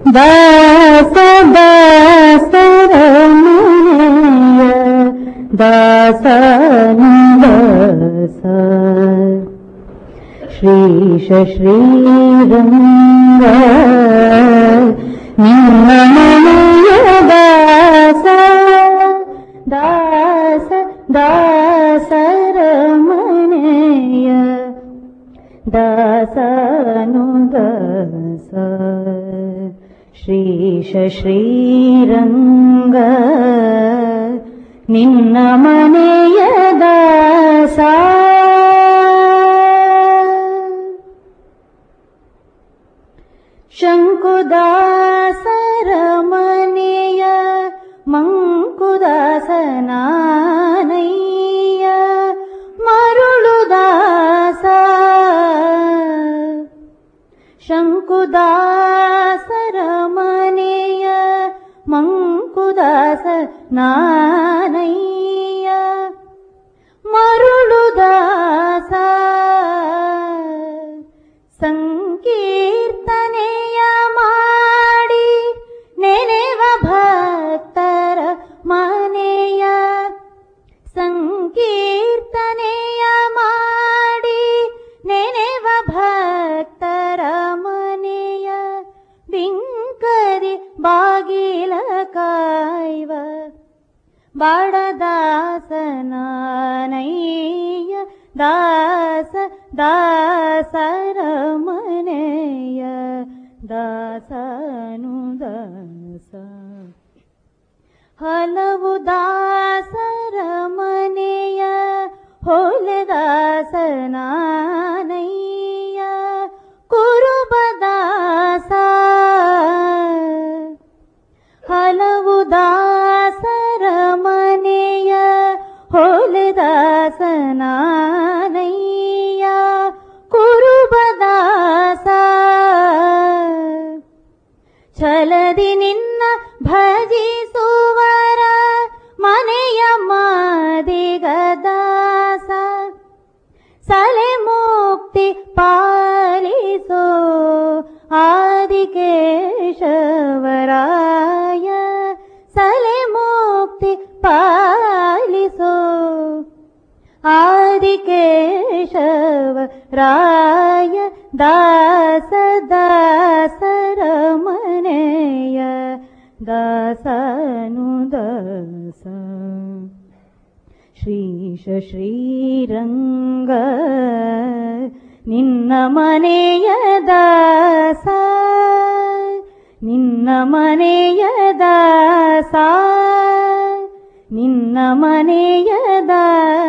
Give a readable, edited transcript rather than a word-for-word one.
ದಾಸ ದಾಸರ ಮನೆಯ ದಾಸನುದಾಸ ಶ್ರೀಶ ಶ್ರೀರಂಗ ನಿನ್ನ ಮನೆಯ ದಾಸ ದಾಸ ದಾಸರ ಮನೆಯ ದಾಸನುದಾಸ ಶ್ರೀಶ ಶ್ರೀರಂಗ ನಿನ್ನ ಮನೆಯ ದಾಸ ಶಂಕುದಾಸರ ಮನೆಯ ಮಂಕುದಾಸನಾನಯ್ಯ ಮರುಳುದಾಸ ಶಂಕುದಾಸರ ಮನೆಯ ಮಂಕುದಾಸನಾನಯ್ಯ ಮರುಳುದಾಸ ಸಂಕೀರ್ತನೆಯ ಮಾಡಿ ನೆನೆವ ಭಕ್ತರ ಮನೆಯ ಸಂಕೀರ್ತನೆಯ ಮಾಡಿ ನೆನೆವ ಭಕ್ತರ ಮನೆಯ ಬಿಂಕರಿ ಬಾಗಿಲ ಕಾಯ್ವ ಬಾಡದಾಸನಾನಯ್ಯ ದಾಸ ದಾಸರ ಮನೆಯ ದಾಸನುದಾಸ ಹಲವು ದಾಸರ ಮನೆಯ ಹೊಲೆದಾಸನಾನಯ್ಯ ಕುರುಬದಾಸ ಹಲವು ದಾಸರ ಮನೆಯ ಹೊಲೆದಾಸನಾನಯ್ಯ ಕುರುಬದಾಸ ಛಲದಿ ನಿನ್ನ ಭಜಿಸುವರ ಮನೆಯ ಮಾದಿಗದಾಸ ಸಲೆ ಮುಕ್ತಿ ಪಾಲಿಸೋ ಆದಿಕೇಶವರಾಯ ಸಲೆ ಮುಕ್ತಿ ಪಾಲಿಸೋ ಆದಿಕೇಶವರಾಯ ದಾಸ ದಾಸರ ಮನೆಯ ದಾಸನುದಾಸ ಶ್ರೀಶ ಶ್ರೀರಂಗ ನಿನ್ನ ಮನೆಯ ದಾಸ ನಿನ್ನ ಮನೆಯ ದಾಸ ನಿನ್ನ ಮನೆಯ ದಾಸ